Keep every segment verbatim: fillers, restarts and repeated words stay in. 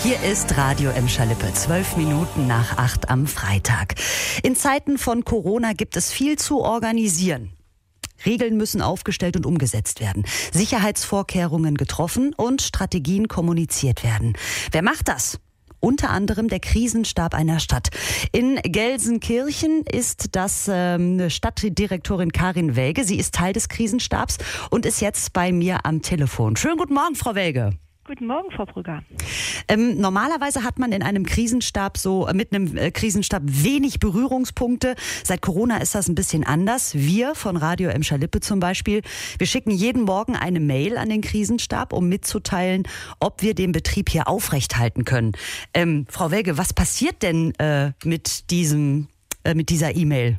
Hier ist Radio Emscher-Lippe, zwölf Minuten nach acht am Freitag. In Zeiten von Corona gibt es viel zu organisieren. Regeln müssen aufgestellt und umgesetzt werden, Sicherheitsvorkehrungen getroffen und Strategien kommuniziert werden. Wer macht das? Unter anderem der Krisenstab einer Stadt. In Gelsenkirchen ist das ähm, Stadtdirektorin Karin Welge. Sie ist Teil des Krisenstabs und ist jetzt bei mir am Telefon. Schönen guten Morgen, Frau Welge. Guten Morgen, Frau Brügger. Ähm, normalerweise hat man in einem Krisenstab so, mit einem äh, Krisenstab wenig Berührungspunkte. Seit Corona ist das ein bisschen anders. Wir von Radio Emscher-Lippe zum Beispiel, wir schicken jeden Morgen eine Mail an den Krisenstab, um mitzuteilen, ob wir den Betrieb hier aufrechthalten können. Ähm, Frau Welge, was passiert denn äh, mit diesem, äh, mit dieser E-Mail?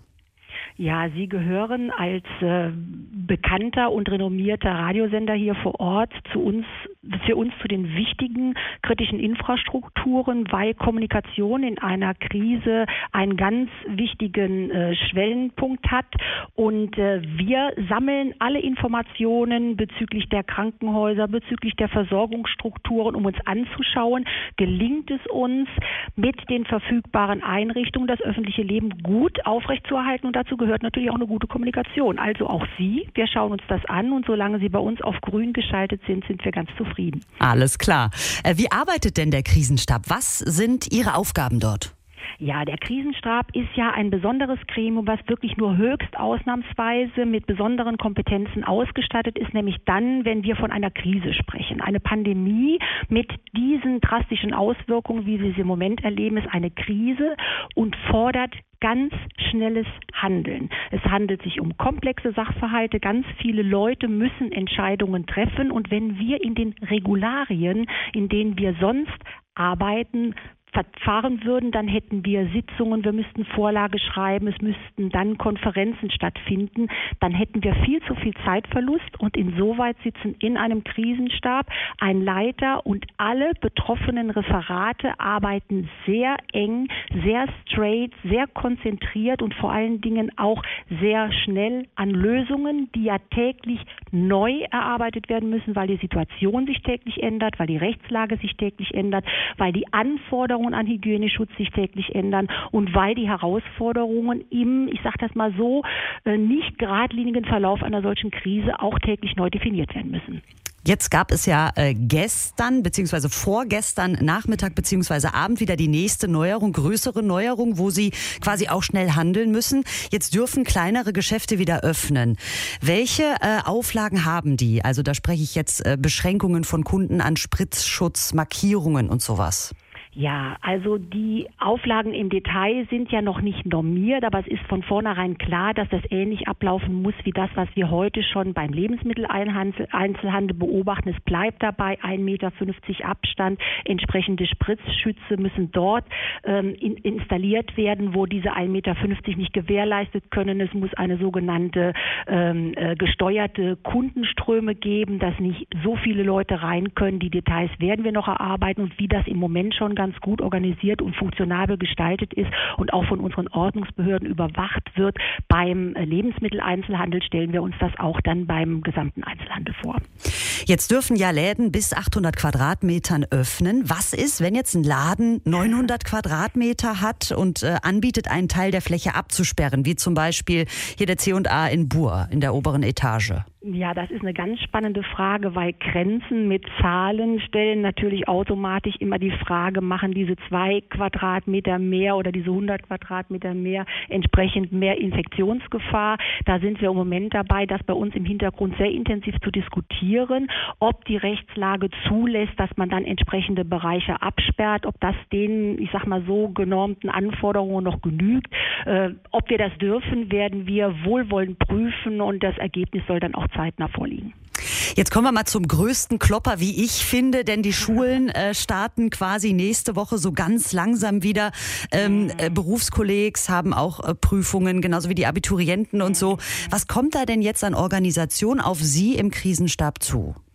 Ja, Sie gehören als äh, bekannter und renommierter Radiosender hier vor Ort zu uns, für uns zu den wichtigen kritischen Infrastrukturen, weil Kommunikation in einer Krise einen ganz wichtigen äh, Schwellenpunkt hat. Und äh, wir sammeln alle Informationen bezüglich der Krankenhäuser, bezüglich der Versorgungsstrukturen, um uns anzuschauen, gelingt es uns, mit den verfügbaren Einrichtungen das öffentliche Leben gut aufrechtzuerhalten. Und dazu gehört natürlich auch eine gute Kommunikation. Also auch Sie, wir schauen uns das an und solange Sie bei uns auf grün geschaltet sind, sind wir ganz zufrieden. Alles klar. Wie arbeitet denn der Krisenstab? Was sind Ihre Aufgaben dort? Ja, der Krisenstab ist ja ein besonderes Gremium, was wirklich nur höchst ausnahmsweise mit besonderen Kompetenzen ausgestattet ist, nämlich dann, wenn wir von einer Krise sprechen. Eine Pandemie mit diesen drastischen Auswirkungen, wie wir sie im Moment erleben, ist eine Krise und fordert ganz schnelles Handeln. Es handelt sich um komplexe Sachverhalte. Ganz viele Leute müssen Entscheidungen treffen. Und wenn wir in den Regularien, in denen wir sonst arbeiten, verfahren würden, dann hätten wir Sitzungen, wir müssten Vorlage schreiben, es müssten dann Konferenzen stattfinden, dann hätten wir viel zu viel Zeitverlust und insoweit sitzen in einem Krisenstab ein Leiter und alle betroffenen Referate arbeiten sehr eng, sehr straight, sehr konzentriert und vor allen Dingen auch sehr schnell an Lösungen, die ja täglich neu erarbeitet werden müssen, weil die Situation sich täglich ändert, weil die Rechtslage sich täglich ändert, weil die Anforderungen an Hygieneschutz sich täglich ändern und weil die Herausforderungen im, ich sage das mal so, nicht geradlinigen Verlauf einer solchen Krise auch täglich neu definiert werden müssen. Jetzt gab es ja äh, gestern bzw. vorgestern Nachmittag bzw. Abend wieder die nächste Neuerung, größere Neuerung, wo Sie quasi auch schnell handeln müssen. Jetzt dürfen kleinere Geschäfte wieder öffnen. Welche äh, Auflagen haben die? Also da spreche ich jetzt äh, Beschränkungen von Kunden an Spritzschutz, Markierungen und sowas. Ja, also die Auflagen im Detail sind ja noch nicht normiert, aber es ist von vornherein klar, dass das ähnlich ablaufen muss wie das, was wir heute schon beim Lebensmitteleinzelhandel beobachten. Es bleibt dabei ein Meter fünfzig Abstand. Entsprechende Spritzschütze müssen dort ähm, in, installiert werden, wo diese ein Meter fünfzig nicht gewährleistet können. Es muss eine sogenannte ähm, äh, gesteuerte Kundenströme geben, dass nicht so viele Leute rein können. Die Details werden wir noch erarbeiten und wie das im Moment schon ganz ganz gut organisiert und funktionabel gestaltet ist und auch von unseren Ordnungsbehörden überwacht wird. Beim Lebensmitteleinzelhandel stellen wir uns das auch dann beim gesamten Einzelhandel vor. Jetzt dürfen ja Läden bis achthundert Quadratmetern öffnen. Was ist, wenn jetzt ein Laden neunhundert Quadratmeter hat und äh, anbietet, einen Teil der Fläche abzusperren, wie zum Beispiel hier der C und A in Buhr in der oberen Etage? Ja, das ist eine ganz spannende Frage, weil Grenzen mit Zahlen stellen natürlich automatisch immer die Frage, machen diese zwei Quadratmeter mehr oder diese hundert Quadratmeter mehr entsprechend mehr Infektionsgefahr? Da sind wir im Moment dabei, das bei uns im Hintergrund sehr intensiv zu diskutieren, ob die Rechtslage zulässt, dass man dann entsprechende Bereiche absperrt, ob das den, ich sag mal so, genormten Anforderungen noch genügt. Äh, ob wir das dürfen, werden wir wohlwollend prüfen und das Ergebnis soll dann auch zeitnah vorliegen. Jetzt kommen wir mal zum größten Klopper, wie ich finde, denn die Schulen äh, starten quasi nächste Woche so ganz langsam wieder. Ähm, äh, Berufskollegs haben auch äh, Prüfungen, genauso wie die Abiturienten und so. Was kommt da denn jetzt an Organisation auf Sie im Krisenstab zu?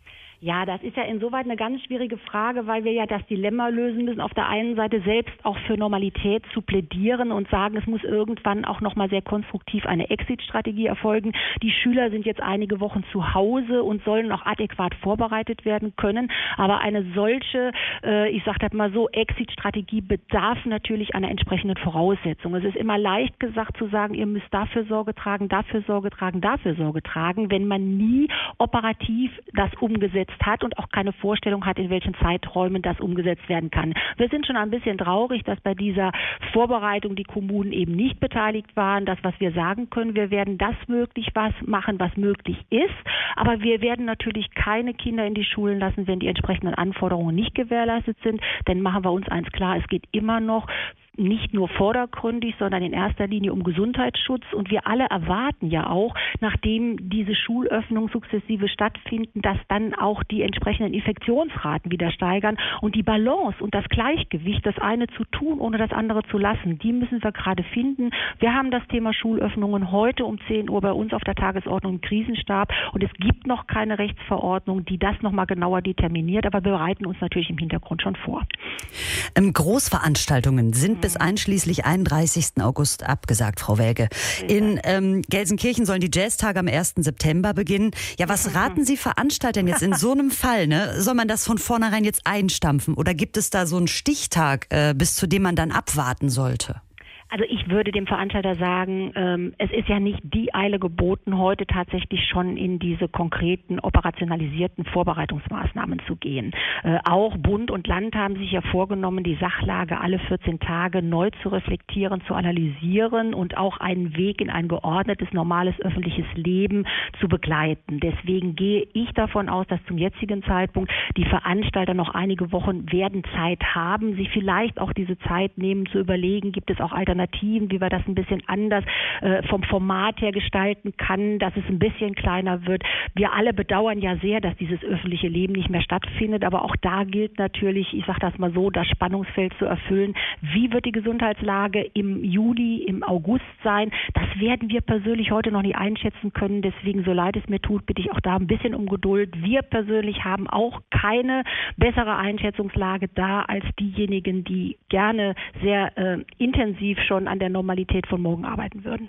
Ja, das ist ja insoweit eine ganz schwierige Frage, weil wir ja das Dilemma lösen müssen, auf der einen Seite selbst auch für Normalität zu plädieren und sagen, es muss irgendwann auch nochmal sehr konstruktiv eine Exit-Strategie erfolgen. Die Schüler sind jetzt einige Wochen zu Hause und sollen auch adäquat vorbereitet werden können. Aber eine solche, äh, ich sage das mal so, Exit-Strategie bedarf natürlich einer entsprechenden Voraussetzung. Es ist immer leicht gesagt zu sagen, ihr müsst dafür Sorge tragen, dafür Sorge tragen, dafür Sorge tragen, wenn man nie operativ das umgesetzt hat und auch keine Vorstellung hat, in welchen Zeiträumen das umgesetzt werden kann. Wir sind schon ein bisschen traurig, dass bei dieser Vorbereitung die Kommunen eben nicht beteiligt waren. Das, was wir sagen können, wir werden das möglich was machen, was möglich ist, aber wir werden natürlich keine Kinder in die Schulen lassen, wenn die entsprechenden Anforderungen nicht gewährleistet sind. Denn machen wir uns eins klar, es geht immer noch nicht nur vordergründig, sondern in erster Linie um Gesundheitsschutz. Und wir alle erwarten ja auch, nachdem diese Schulöffnungen sukzessive stattfinden, dass dann auch die entsprechenden Infektionsraten wieder steigern. Und die Balance und das Gleichgewicht, das eine zu tun, ohne das andere zu lassen, die müssen wir gerade finden. Wir haben das Thema Schulöffnungen heute um zehn Uhr bei uns auf der Tagesordnung im Krisenstab. Und es gibt noch keine Rechtsverordnung, die das nochmal genauer determiniert. Aber wir bereiten uns natürlich im Hintergrund schon vor. Ähm, Großveranstaltungen sind bis einschließlich einunddreißigsten August abgesagt, Frau Welge. In ähm, Gelsenkirchen sollen die Jazztage am ersten September beginnen. Ja, was raten Sie Veranstaltern jetzt in so einem Fall? Ne? Soll man das von vornherein jetzt einstampfen oder gibt es da so einen Stichtag, äh, bis zu dem man dann abwarten sollte? Also ich würde dem Veranstalter sagen, ähm, es ist ja nicht die Eile geboten, heute tatsächlich schon in diese konkreten operationalisierten Vorbereitungsmaßnahmen zu gehen. Äh, auch Bund und Land haben sich ja vorgenommen, die Sachlage alle vierzehn Tage neu zu reflektieren, zu analysieren und auch einen Weg in ein geordnetes, normales öffentliches Leben zu begleiten. Deswegen gehe ich davon aus, dass zum jetzigen Zeitpunkt die Veranstalter noch einige Wochen werden Zeit haben, sich vielleicht auch diese Zeit nehmen zu überlegen, gibt es auch Alternativen, wie wir das ein bisschen anders äh, vom Format her gestalten kann, dass es ein bisschen kleiner wird. Wir alle bedauern ja sehr, dass dieses öffentliche Leben nicht mehr stattfindet, aber auch da gilt natürlich, ich sage das mal so, das Spannungsfeld zu erfüllen. Wie wird die Gesundheitslage im Juli, im August sein? Das werden wir persönlich heute noch nicht einschätzen können. Deswegen, so leid es mir tut, bitte ich auch da ein bisschen um Geduld. Wir persönlich haben auch keine bessere Einschätzungslage da als diejenigen, die gerne sehr äh, intensiv schon an der Normalität von morgen arbeiten würden.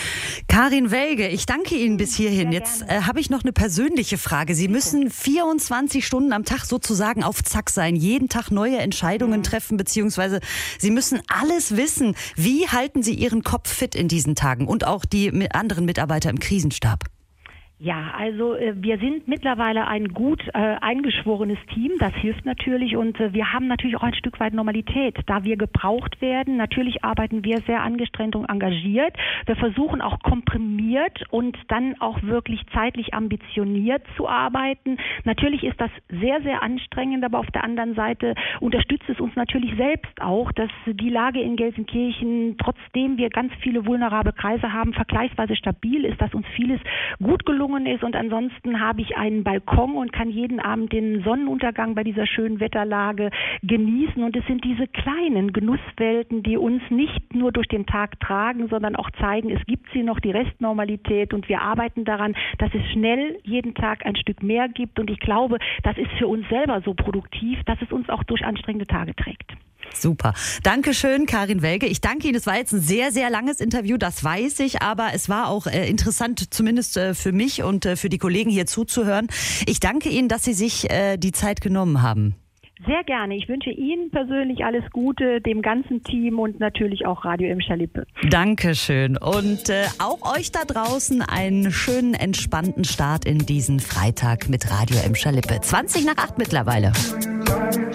Karin Welge, ich danke Ihnen bis hierhin. Jetzt äh, habe ich noch eine persönliche Frage. Sie müssen vierundzwanzig Stunden am Tag sozusagen auf Zack sein, jeden Tag neue Entscheidungen mhm. treffen, beziehungsweise Sie müssen alles wissen. Wie halten Sie Ihren Kopf fit in diesen Tagen und auch die anderen Mitarbeiter im Krisenstab? Ja, also äh, wir sind mittlerweile ein gut äh, eingeschworenes Team, das hilft natürlich und äh, wir haben natürlich auch ein Stück weit Normalität, da wir gebraucht werden. Natürlich arbeiten wir sehr angestrengt und engagiert. Wir versuchen auch komprimiert und dann auch wirklich zeitlich ambitioniert zu arbeiten. Natürlich ist das sehr, sehr anstrengend, aber auf der anderen Seite unterstützt es uns natürlich selbst auch, dass die Lage in Gelsenkirchen, trotzdem wir ganz viele vulnerable Kreise haben, vergleichsweise stabil ist, dass uns vieles gut gelungen ist und ansonsten habe ich einen Balkon und kann jeden Abend den Sonnenuntergang bei dieser schönen Wetterlage genießen und es sind diese kleinen Genusswelten, die uns nicht nur durch den Tag tragen, sondern auch zeigen, es gibt sie noch, die Restnormalität und wir arbeiten daran, dass es schnell jeden Tag ein Stück mehr gibt und ich glaube, das ist für uns selber so produktiv, dass es uns auch durch anstrengende Tage trägt. Super. Dankeschön, Karin Welge. Ich danke Ihnen. Es war jetzt ein sehr, sehr langes Interview, das weiß ich, aber es war auch äh, interessant, zumindest äh, für mich und äh, für die Kollegen hier zuzuhören. Ich danke Ihnen, dass Sie sich äh, die Zeit genommen haben. Sehr gerne. Ich wünsche Ihnen persönlich alles Gute, dem ganzen Team und natürlich auch Radio Emscher-Lippe. Dankeschön. Und äh, auch euch da draußen einen schönen, entspannten Start in diesen Freitag mit Radio Emscher-Lippe. zwanzig nach acht mittlerweile.